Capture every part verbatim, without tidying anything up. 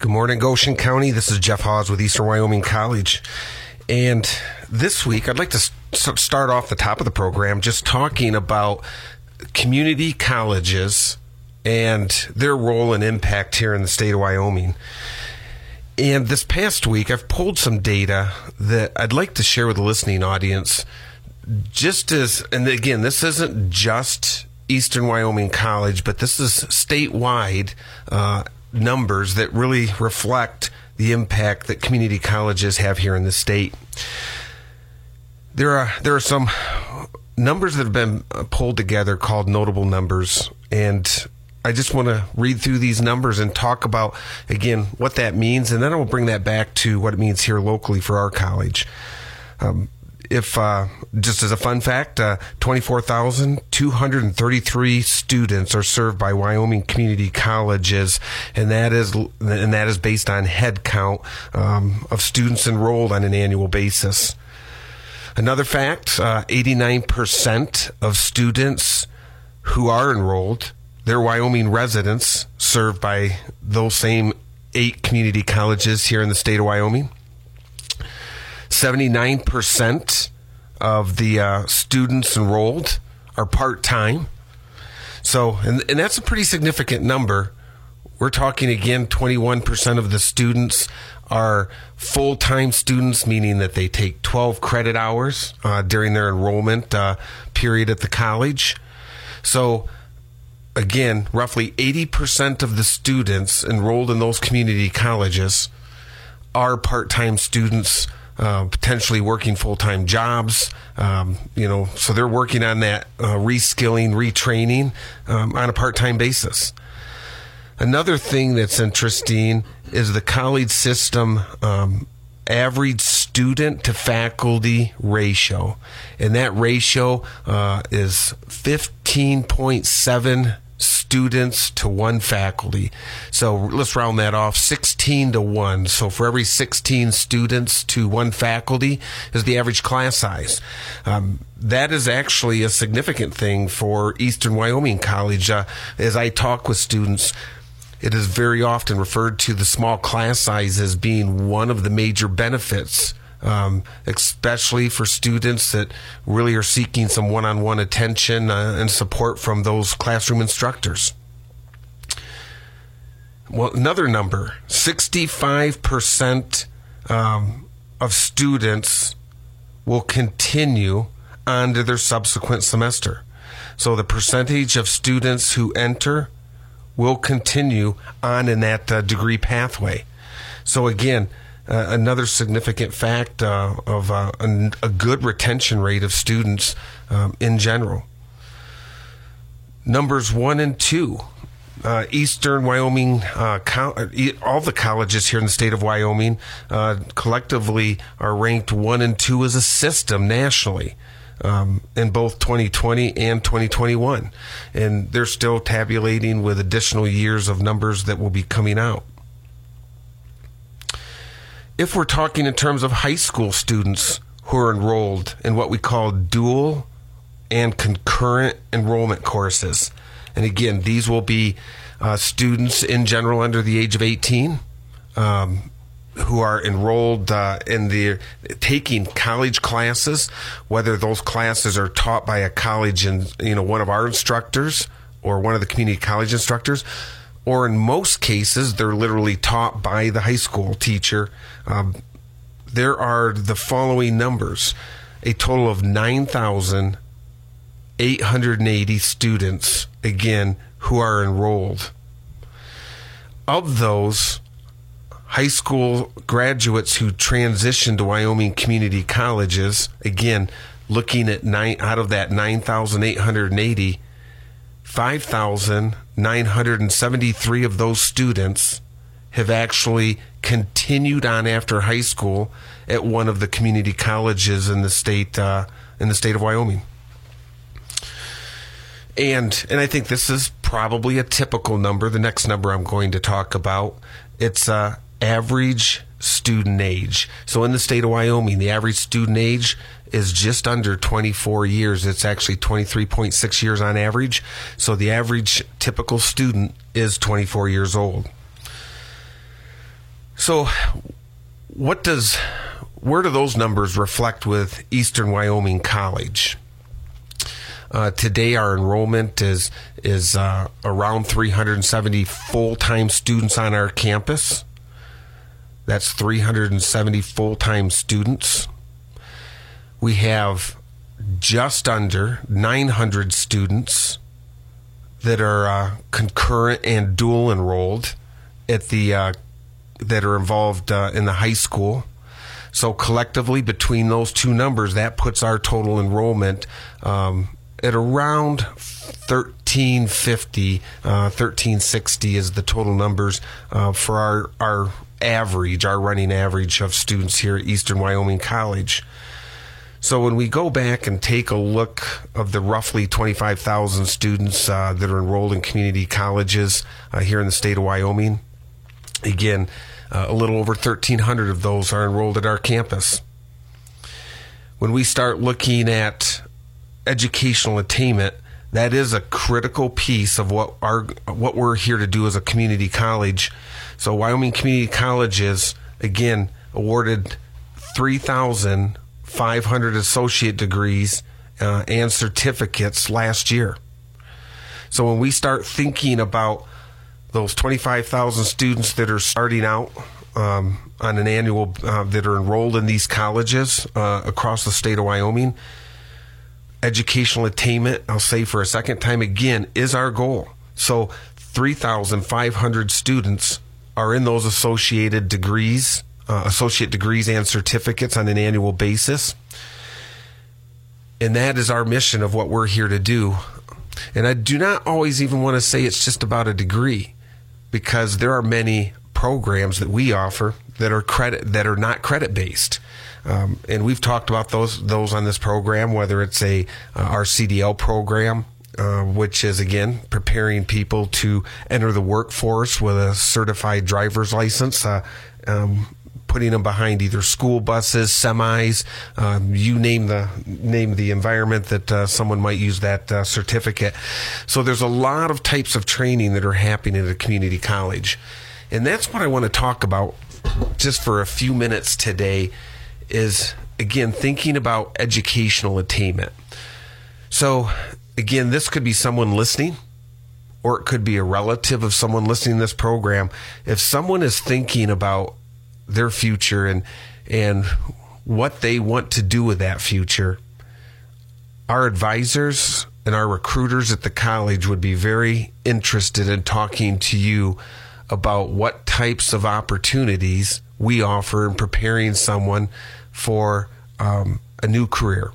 Good morning, Goshen County. This is Jeff Hawes with Eastern Wyoming College. And this week, I'd like to start off the top of the program just talking about community colleges and their role and impact here in the state of Wyoming. And this past week, I've pulled some data that I'd like to share with the listening audience. Just as, and again, this isn't just Eastern Wyoming College, but this is statewide uh, numbers that really reflect the impact that community colleges have here in the state. There are there are some numbers that have been pulled together called notable numbers, and I just want to read through these numbers and talk about, again, what that means, and then I will bring that back to what it means here locally for our college. Um, if uh, just as a fun fact, uh, twenty-four thousand two hundred thirty-three students are served by Wyoming community colleges, and that is and that is based on head count um, of students enrolled on an annual basis. Another fact: uh, eighty-nine percent of students who are enrolled, they're Wyoming residents served by those same eight community colleges here in the state of Wyoming. seventy-nine percent of the uh, students enrolled are part-time. So, and, and that's a pretty significant number. We're talking, again, twenty-one percent of the students are full-time students, meaning that they take twelve credit hours uh, during their enrollment uh, period at the college. So, again, roughly eighty percent of the students enrolled in those community colleges are part-time students, uh, potentially working full-time jobs. Um, you know, so they're working on that uh, reskilling, retraining um, on a part-time basis. Another thing that's interesting is the college system um, average student to faculty ratio, and that ratio uh, is fifteen point seven students to one faculty. So let's round that off, sixteen to one. So for every sixteen students to one faculty is the average class size. Um, that is actually a significant thing for Eastern Wyoming College. Uh, as I talk with students, it is very often referred to the small class size as being one of the major benefits, um, especially for students that really are seeking some one-on-one attention uh, and support from those classroom instructors. Well, another number, sixty-five percent um, of students will continue on to their subsequent semester. So the percentage of students who enter will continue on in that uh, degree pathway. So again, uh, another significant fact uh, of uh, a, a good retention rate of students um, in general. Numbers one and two, uh, Eastern Wyoming, uh, co- all the colleges here in the state of Wyoming uh, collectively are ranked one and two as a system nationally. Um, in both twenty twenty and twenty twenty-one. And they're still tabulating with additional years of numbers that will be coming out. If we're talking in terms of high school students who are enrolled in what we call dual and concurrent enrollment courses, and again, these will be uh, students in general under the age of eighteen, um, who are enrolled uh, in the taking college classes, whether those classes are taught by a college and, you know, one of our instructors or one of the community college instructors, or in most cases, they're literally taught by the high school teacher. Um, there are the following numbers: a total of nine thousand eight hundred eighty students, again, who are enrolled. Of those, high school graduates who transition to Wyoming community colleges, again, looking at nine out of that nine thousand eight hundred eighty, five thousand nine hundred seventy-three of those students have actually continued on after high school at one of the community colleges in the state uh, in the state of Wyoming. And and I think this is probably a typical number. The next number I'm going to talk about, it's uh, average student age. So in the state of Wyoming, the average student age is just under twenty-four years. It's actually twenty-three point six years on average. So the average typical student is twenty-four years old. So what does, where do those numbers reflect with Eastern Wyoming College? Uh, today, our enrollment is is uh, around three hundred seventy full-time students on our campus. That's three hundred seventy full-time students. We have just under nine hundred students that are uh, concurrent and dual enrolled at the uh, that are involved uh, in the high school. So collectively, between those two numbers, that puts our total enrollment um, at around thirteen fifty, uh, thirteen sixty is the total numbers uh, for our, our average, our running average of students here at Eastern Wyoming College. So when we go back and take a look of the roughly twenty-five thousand students uh, that are enrolled in community colleges uh, here in the state of Wyoming, again, uh, a little over thirteen hundred of those are enrolled at our campus. When we start looking at educational attainment, that is a critical piece of what our what we're here to do as a community college. So Wyoming Community Colleges, again, awarded three thousand five hundred associate degrees uh, and certificates last year. So when we start thinking about those twenty-five thousand students that are starting out um, on an annual, uh, that are enrolled in these colleges uh, across the state of Wyoming, educational attainment, I'll say for a second time again, is our goal. So three thousand five hundred students are in those associated degrees, uh, associate degrees and certificates on an annual basis. And that is our mission of what we're here to do. And I do not always even want to say it's just about a degree, because there are many programs that we offer that are credit that are not credit based. Um, and we've talked about those those on this program, whether it's a uh, our C D L program, uh, which is, again, preparing people to enter the workforce with a certified driver's license, uh, um, putting them behind either school buses, semis, um, you name the name the environment that uh, someone might use that uh, certificate. So there's a lot of types of training that are happening at a community college. And that's what I want to talk about just for a few minutes today, is, again, thinking about educational attainment. So, again, this could be someone listening, or it could be a relative of someone listening to this program. If someone is thinking about their future and and what they want to do with that future, our advisors and our recruiters at the college would be very interested in talking to you about what types of opportunities we offer in preparing someone for um, a new career.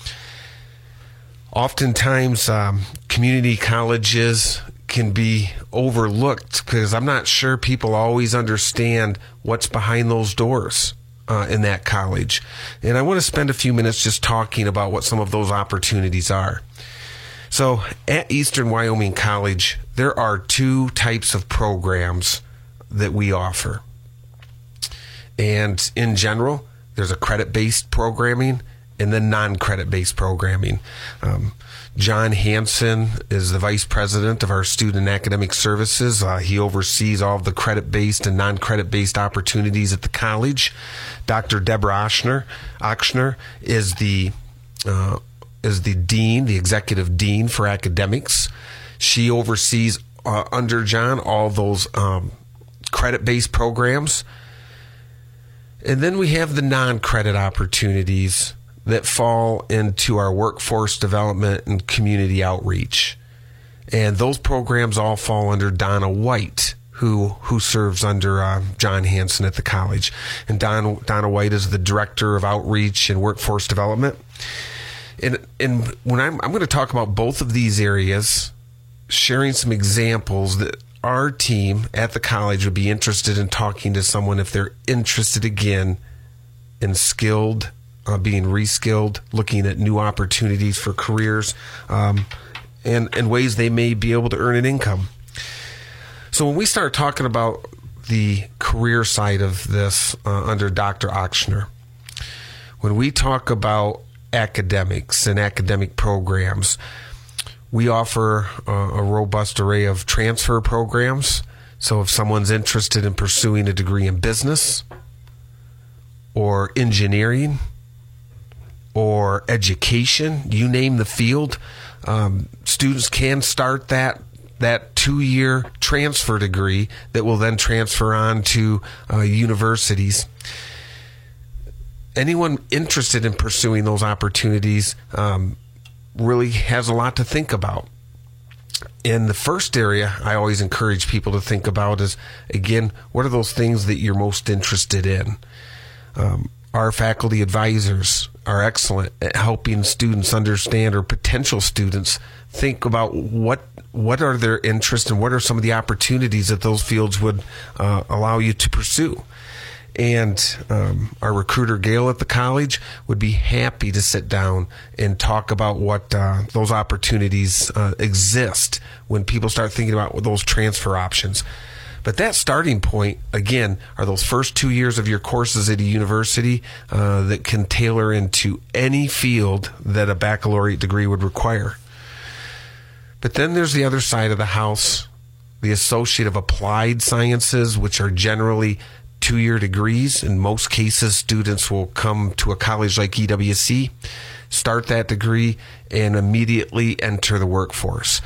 Oftentimes, um, community colleges can be overlooked because I'm not sure people always understand what's behind those doors uh, in that college. And I want to spend a few minutes just talking about what some of those opportunities are. So at Eastern Wyoming College, there are two types of programs that we offer. And in general, there's a credit-based programming and then non-credit-based programming. Um, John Hansen is the vice president of our Student Academic Services. Uh, he oversees all of the credit-based and non-credit-based opportunities at the college. Doctor Deborah Ochsner, Ochsner is the uh, is the dean, the executive dean for academics. She oversees uh, under John all those um, credit-based programs. And then we have the non-credit opportunities that fall into our workforce development and community outreach. And those programs all fall under Donna White, who who serves under uh, John Hansen at the college. And Don, Donna White is the director of outreach and workforce development. And and when I'm I'm going to talk about both of these areas, sharing some examples that our team at the college would be interested in talking to someone if they're interested again in skilled, uh, being reskilled, looking at new opportunities for careers, um, and, and ways they may be able to earn an income. So when we start talking about the career side of this uh, under Doctor Ochsner, when we talk about academics and academic programs, we offer uh, a robust array of transfer programs. So if someone's interested in pursuing a degree in business or engineering or education, you name the field, um, students can start that that two-year transfer degree that will then transfer on to uh, universities. Anyone interested in pursuing those opportunities um, really has a lot to think about. And the first area I always encourage people to think about is, again, what are those things that you're most interested in? Um, our faculty advisors are excellent at helping students understand, or potential students think about what what are their interests and what are some of the opportunities that those fields would uh, allow you to pursue. And um, our recruiter, Gail, at the college would be happy to sit down and talk about what uh, those opportunities uh, exist when people start thinking about those transfer options. But that starting point, again, are those first two years of your courses at a university uh, that can tailor into any field that a baccalaureate degree would require. But then there's the other side of the house, the Associate of Applied Sciences, which are generally two-year degrees. In most cases, students will come to a college like E W C, start that degree, and immediately enter the workforce.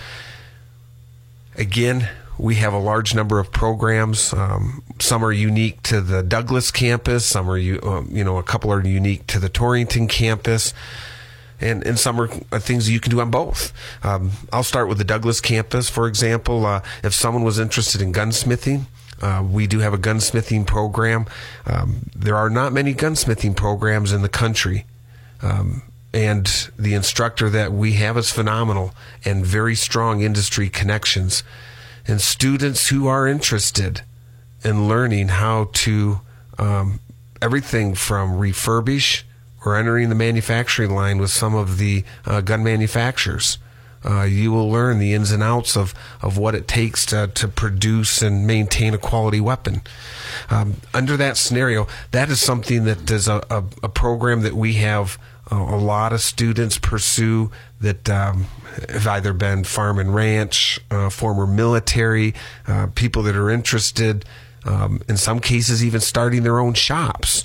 Again, we have a large number of programs. Um, some are unique to the Douglas campus. Some are, um, you know, a couple are unique to the Torrington campus. And, and some are things you can do on both. Um, I'll start with the Douglas campus, for example. Uh, if someone was interested in gunsmithing, uh, we do have a gunsmithing program. Um, there are not many gunsmithing programs in the country. Um, and the instructor that we have is phenomenal and very strong industry connections. And students who are interested in learning how to um, everything from refurbish or entering the manufacturing line with some of the uh, gun manufacturers. Uh, you will learn the ins and outs of, of what it takes to, to produce and maintain a quality weapon. Um, under that scenario, that is something that is a, a, a program that we have uh, a lot of students pursue that um, have either been farm and ranch, uh, former military, uh, people that are interested, um, in some cases even starting their own shops.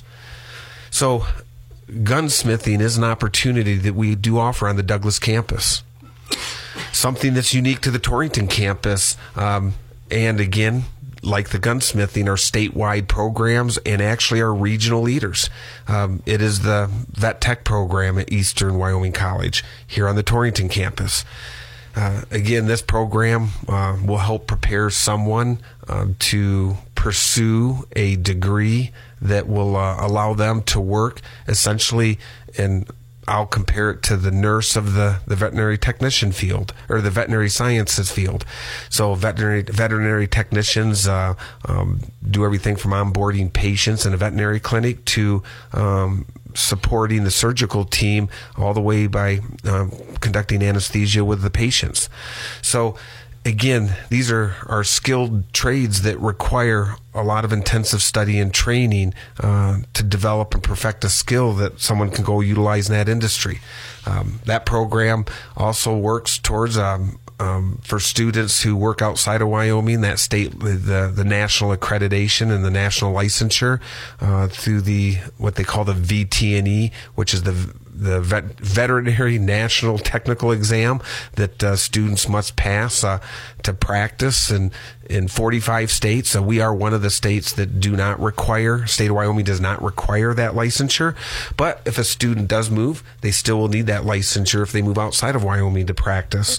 So gunsmithing is an opportunity that we do offer on the Douglas campus. Something that's unique to the Torrington campus, um, and again, like the gunsmithing, are statewide programs and actually are regional leaders. Um, it is the Vet Tech program at Eastern Wyoming College here on the Torrington campus. Uh, again, this program uh, will help prepare someone uh, to pursue a degree that will uh, allow them to work essentially, and I'll compare it to the nurse of the, the veterinary technician field, or the veterinary sciences field. So veterinary veterinary technicians uh, um, do everything from onboarding patients in a veterinary clinic to um, supporting the surgical team, all the way by um, conducting anesthesia with the patients. So again, these are, are skilled trades that require a lot of intensive study and training uh, to develop and perfect a skill that someone can go utilize in that industry. Um, that program also works towards, um, um, for students who work outside of Wyoming, that state, the, the national accreditation and the national licensure uh, through the, what they call the V T N E, which is the the vet, veterinary national technical exam that uh, students must pass uh, to practice in, in forty-five states. So we are one of the states that do not require, state of Wyoming does not require that licensure. But if a student does move, they still will need that licensure if they move outside of Wyoming to practice.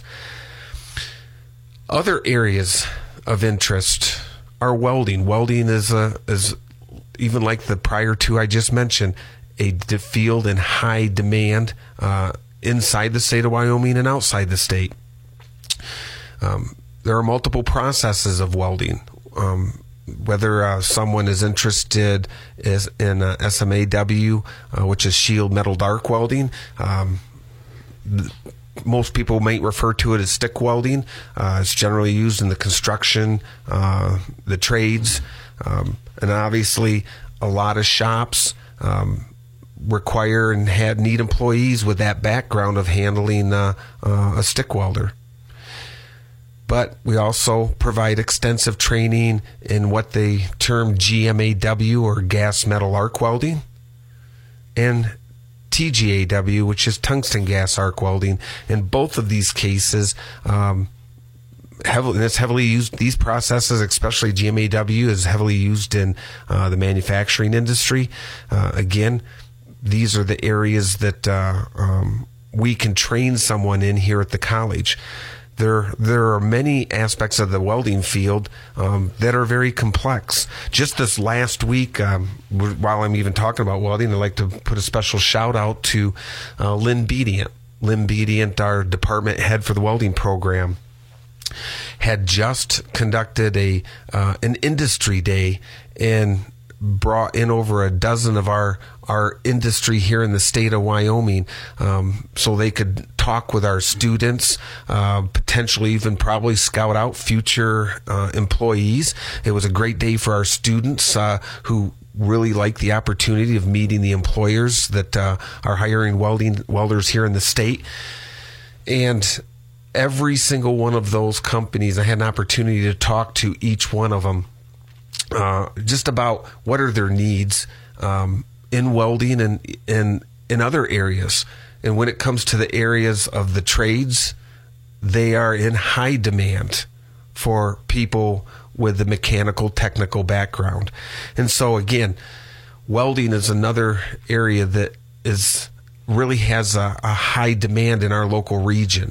Other areas of interest are welding. Welding is, a, is even like the prior two I just mentioned, a field in high demand uh, inside the state of Wyoming and outside the state. Um, there are multiple processes of welding. Um, whether uh, someone is interested is in uh, S M A W, uh, which is shield metal dark welding. Um, th- most people might refer to it as stick welding. Uh, it's generally used in the construction, uh, the trades, um, and obviously a lot of shops um, require and had need employees with that background of handling uh, uh, a stick welder. but we also provide extensive training in what they term G M A W, or gas metal arc welding, and T G A W, which is tungsten gas arc welding. In both of these cases, um, heavily, it's heavily used. These processes, especially G M A W, is heavily used in uh, the manufacturing industry. Uh, again, these are the areas that uh, um, we can train someone in here at the college. There, there are many aspects of the welding field um, that are very complex. Just this last week, um, while I'm even talking about welding, I'd like to put a special shout out to uh, Lynn Bedient. Lynn Bedient, our department head for the welding program, had just conducted a uh, an industry day and brought in over a dozen of our our industry here in the state of Wyoming, um, so they could talk with our students, uh, potentially even probably scout out future uh, employees. It was a great day for our students uh, who really like the opportunity of meeting the employers that uh, are hiring welding welders here in the state. And every single one of those companies, I had an opportunity to talk to each one of them uh, just about what are their needs um, in welding and in in other areas. And when it comes to the areas of the trades, they are in high demand for people with the mechanical technical background. And so again, welding is another area that is really has a, a high demand in our local region.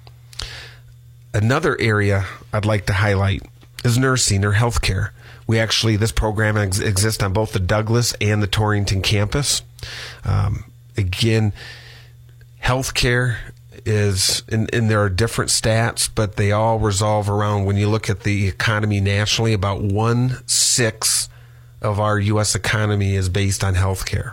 Another area I'd like to highlight is nursing or healthcare. We actually, this program ex- exists on both the Douglas and the Torrington campus. Um, again, healthcare is, and, and there are different stats, but they all resolve around, when you look at the economy nationally, about one-sixth of our U S economy is based on healthcare.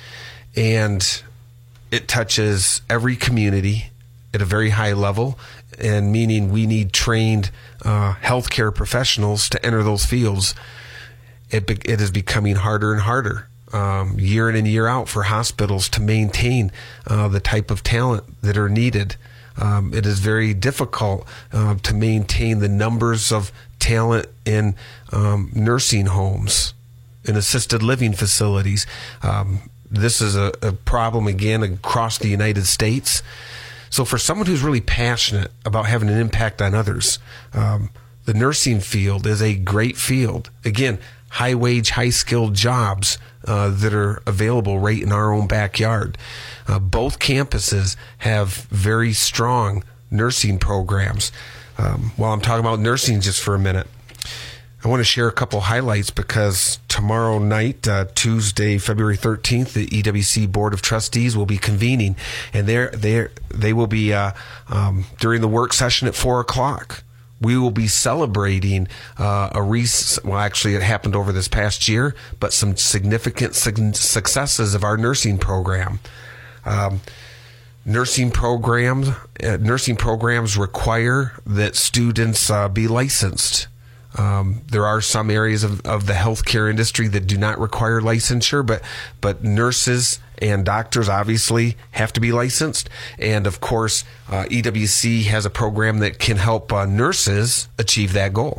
And it touches every community at a very high level, and meaning we need trained uh, healthcare professionals to enter those fields. It, be, it is becoming harder and harder um, year in and year out for hospitals to maintain uh, the type of talent that are needed. Um, it is very difficult uh, to maintain the numbers of talent in um, nursing homes, in assisted living facilities. Um, this is a, a problem, again, across the United States. So for someone who's really passionate about having an impact on others, um, the nursing field is a great field. Again, high wage, high skilled jobs uh, that are available right in our own backyard. Uh, both campuses have very strong nursing programs. Um, while I'm talking about nursing just for a minute, I want to share a couple highlights, because tomorrow night, uh, Tuesday, February thirteenth, the E W C Board of Trustees will be convening, and they're, they're, they will be uh, um, during the work session at four o'clock. We will be celebrating uh, a rec- well, actually, it happened over this past year, but some significant su- successes of our nursing program. Um, nursing programs, uh, nursing programs require that students uh, be licensed. Um, there are some areas of, of the healthcare industry that do not require licensure, but but nurses and doctors obviously have to be licensed. And of course, uh, E W C has a program that can help uh, nurses achieve that goal.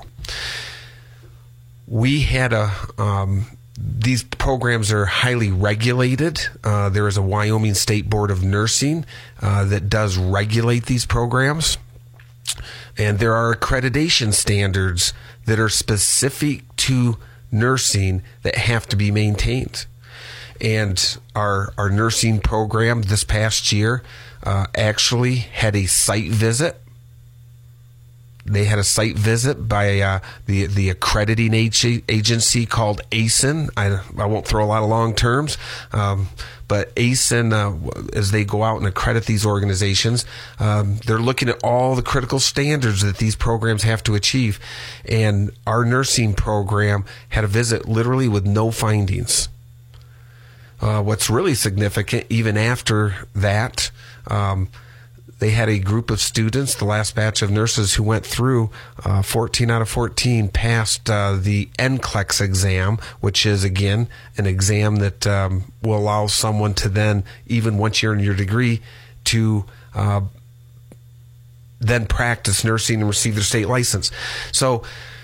We had a um, these programs are highly regulated. Uh, there is a Wyoming State Board of Nursing uh, that does regulate these programs. And there are accreditation standards that are specific to nursing that have to be maintained. And our our nursing program this past year uh, actually had a site visit. They had a site visit by uh, the the accrediting ag- agency called A S I N. I, I won't throw a lot of long terms, um, but A S I N, uh, as they go out and accredit these organizations, um, they're looking at all the critical standards that these programs have to achieve. And our nursing program had a visit literally with no findings. Uh, what's really significant, even after that, um, they had a group of students, the last batch of nurses who went through, uh, fourteen out of fourteen passed uh, the N C L E X exam, which is, again, an exam that um, will allow someone to then, even once you're in your degree, to uh, then practice nursing and receive their state license. So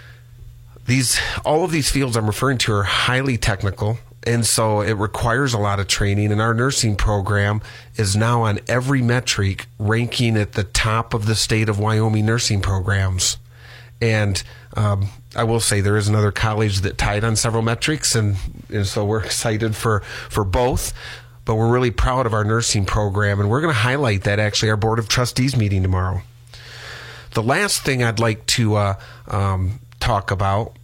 these, all of these fields I'm referring to are highly technical, and so it requires a lot of training. And our nursing program is now on every metric ranking at the top of the state of Wyoming nursing programs. And um, I will say there is another college that tied on several metrics, and, and so we're excited for, for both. But we're really proud of our nursing program, and we're going to highlight that actually our Board of Trustees meeting tomorrow. The last thing I'd like to uh, um, talk about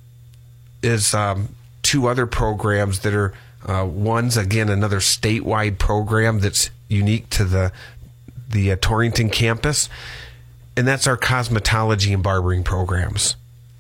is um, two other programs that are, uh, one's, again, another statewide program that's unique to the, the uh, Torrington campus, and that's our cosmetology and barbering programs.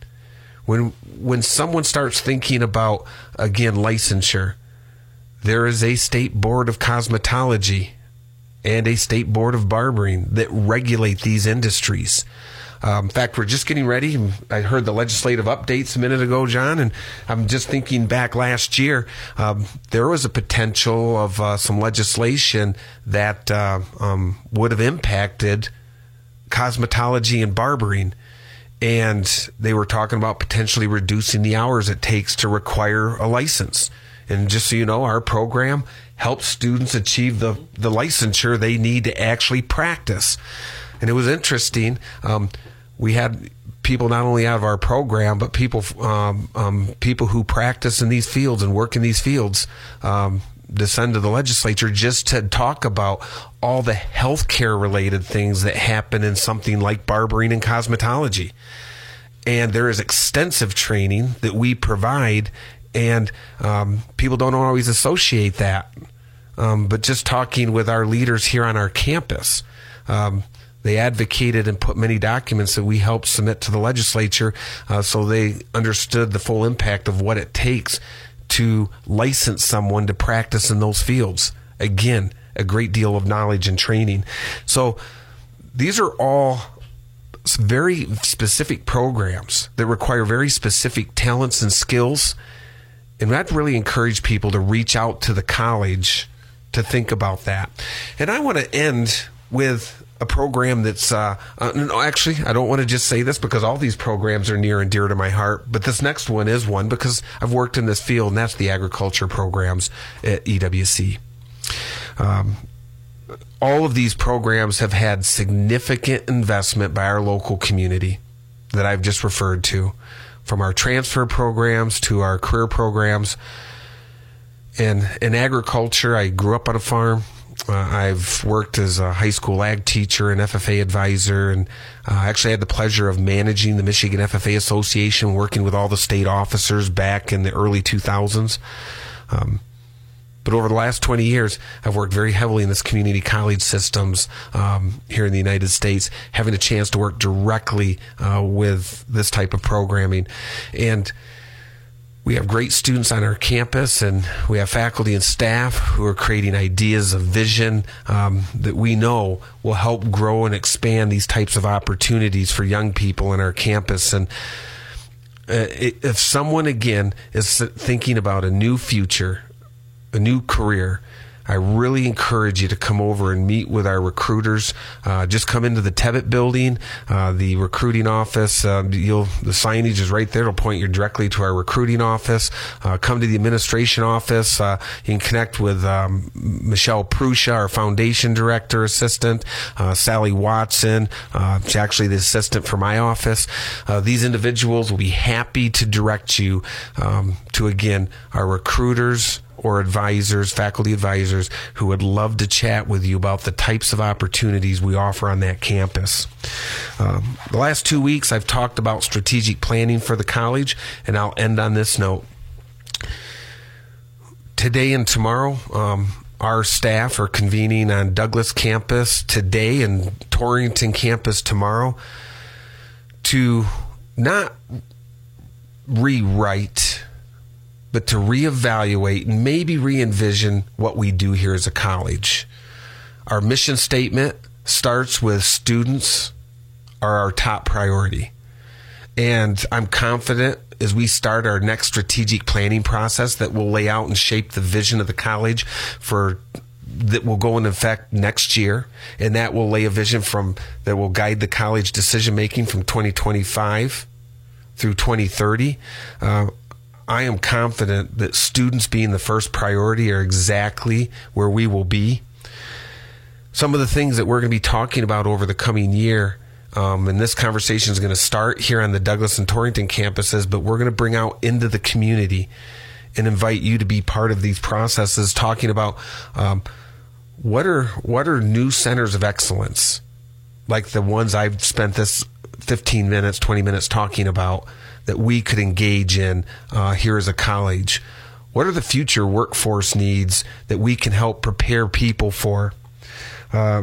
When, when someone starts thinking about, again, licensure, there is a state board of cosmetology and a state board of barbering that regulate these industries. Um, in fact, we're just getting ready. I heard the legislative updates a minute ago, John, and I'm just thinking back last year, um, there was a potential of uh, some legislation that uh, um, would have impacted cosmetology and barbering. And they were talking about potentially reducing the hours it takes to require a license. And just so you know, our program helps students achieve the, the licensure they need to actually practice. And it was interesting. Um, we had people not only out of our program, but people um, um, people who practice in these fields and work in these fields um, descend to the legislature just to talk about all the healthcare related things that happen in something like barbering and cosmetology. And there is extensive training that we provide, and um, people don't always associate that. Um, but just talking with our leaders here on our campus, um, they advocated and put many documents that we helped submit to the legislature uh, so they understood the full impact of what it takes to license someone to practice in those fields. Again, a great deal of knowledge and training. So these are all very specific programs that require very specific talents and skills. And I'd really encourage people to reach out to the college to think about that. And I want to end with a program that's, uh, uh, no, actually, I don't want to just say this because all these programs are near and dear to my heart, but this next one is one because I've worked in this field, and that's the agriculture programs at E W C. Um, all of these programs have had significant investment by our local community that I've just referred to, from our transfer programs to our career programs. And in agriculture, I grew up on a farm. Uh, I've worked as a high school ag teacher and F F A advisor, and uh, I actually had the pleasure of managing the Michigan F F A Association, working with all the state officers back in the early two thousands. Um, but over the last twenty years, I've worked very heavily in this community college systems um, here in the United States, having a chance to work directly uh, with this type of programming. And we have great students on our campus, and we have faculty and staff who are creating ideas of vision um, that we know will help grow and expand these types of opportunities for young people on our campus. And uh, if someone, again, is thinking about a new future, a new career, I really encourage you to come over and meet with our recruiters. Uh, just come into the Tebbit building, uh, the recruiting office. Uh, you'll, the signage is right there. It'll point you directly to our recruiting office. Uh, come to the administration office. Uh, you can connect with um, Michelle Prusha, our foundation director assistant, uh, Sally Watson. Uh, she's actually the assistant for my office. Uh, these individuals will be happy to direct you um, to, again, our recruiters or advisors, faculty advisors, who would love to chat with you about the types of opportunities we offer on that campus. Um, the last two weeks, I've talked about strategic planning for the college, and I'll end on this note. Today and tomorrow, um, our staff are convening on Douglas campus today and Torrington campus tomorrow to not rewrite, but to reevaluate and maybe re-envision what we do here as a college. Our mission statement starts with students are our top priority. And I'm confident as we start our next strategic planning process that will lay out and shape the vision of the college for that will go into effect next year, and that will lay a vision from that will guide the college decision making from twenty twenty-five through twenty thirty. Uh, I am confident that students being the first priority are exactly where we will be. Some of the things that we're going to be talking about over the coming year, um, and this conversation is going to start here on the Douglas and Torrington campuses, but we're going to bring out into the community and invite you to be part of these processes, talking about um, what are what are new centers of excellence, like the ones I've spent this fifteen minutes, twenty minutes talking about, that we could engage in uh, here as a college. What are the future workforce needs that we can help prepare people for? Uh,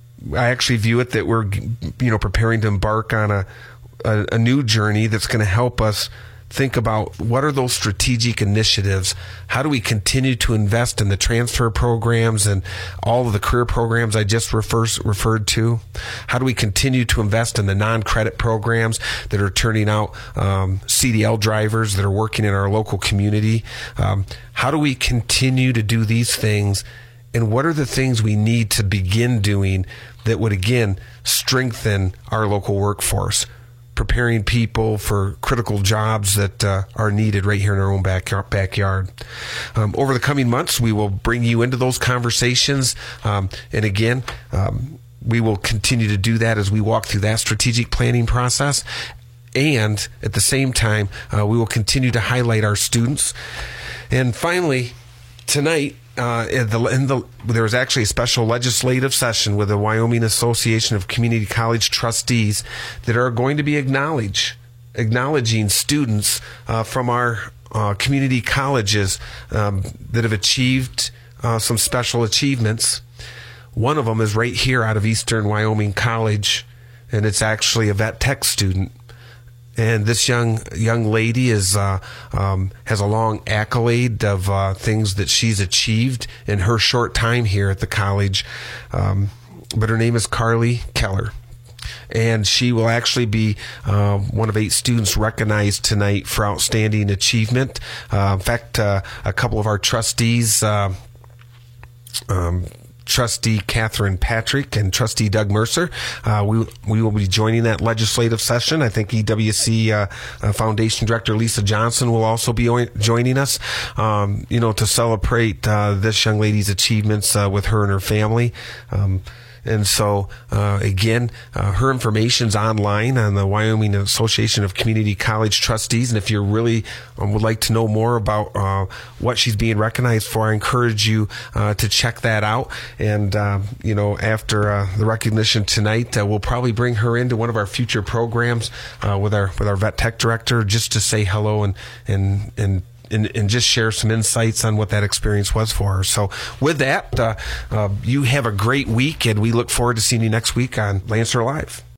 I actually view it that we're, you know, preparing to embark on a, a, a new journey that's going to help us think about what are those strategic initiatives. How do we continue to invest in the transfer programs and all of the career programs I just refer, referred to? How do we continue to invest in the non-credit programs that are turning out um, C D L drivers that are working in our local community? Um, how do we continue to do these things? And what are the things we need to begin doing that would, again, strengthen our local workforce, preparing people for critical jobs that uh, are needed right here in our own back, backyard. Um, over the coming months, we will bring you into those conversations. Um, and again, um, we will continue to do that as we walk through that strategic planning process. And at the same time, uh, we will continue to highlight our students. And finally, tonight, Uh, in the, in the, there was actually a special legislative session with the Wyoming Association of Community College Trustees that are going to be acknowledge, acknowledging students uh, from our uh, community colleges um, that have achieved uh, some special achievements. One of them is right here out of Eastern Wyoming College, and it's actually a vet tech student. And this young young lady is uh, um, has a long accolade of uh, things that she's achieved in her short time here at the college. Um, but her name is Carly Keller. And she will actually be uh, one of eight students recognized tonight for outstanding achievement. Uh, in fact, uh, a couple of our trustees, uh, um, Trustee Catherine Patrick and Trustee Doug Mercer. Uh, we we will be joining that legislative session. I think E W C uh, uh, Foundation Director Lisa Johnson will also be o- joining us, um, you know, to celebrate uh, this young lady's achievements uh, with her and her family. Um, And so, uh, again, uh, her information's online on the Wyoming Association of Community College Trustees. And if you really um, would like to know more about uh, what she's being recognized for, I encourage you uh, to check that out. And, uh, you know, after uh, the recognition tonight, uh, we'll probably bring her into one of our future programs uh, with our with our vet tech director just to say hello and and and. And, and just share some insights on what that experience was for her. So with that, uh, uh, you have a great week, and we look forward to seeing you next week on Lancer Live.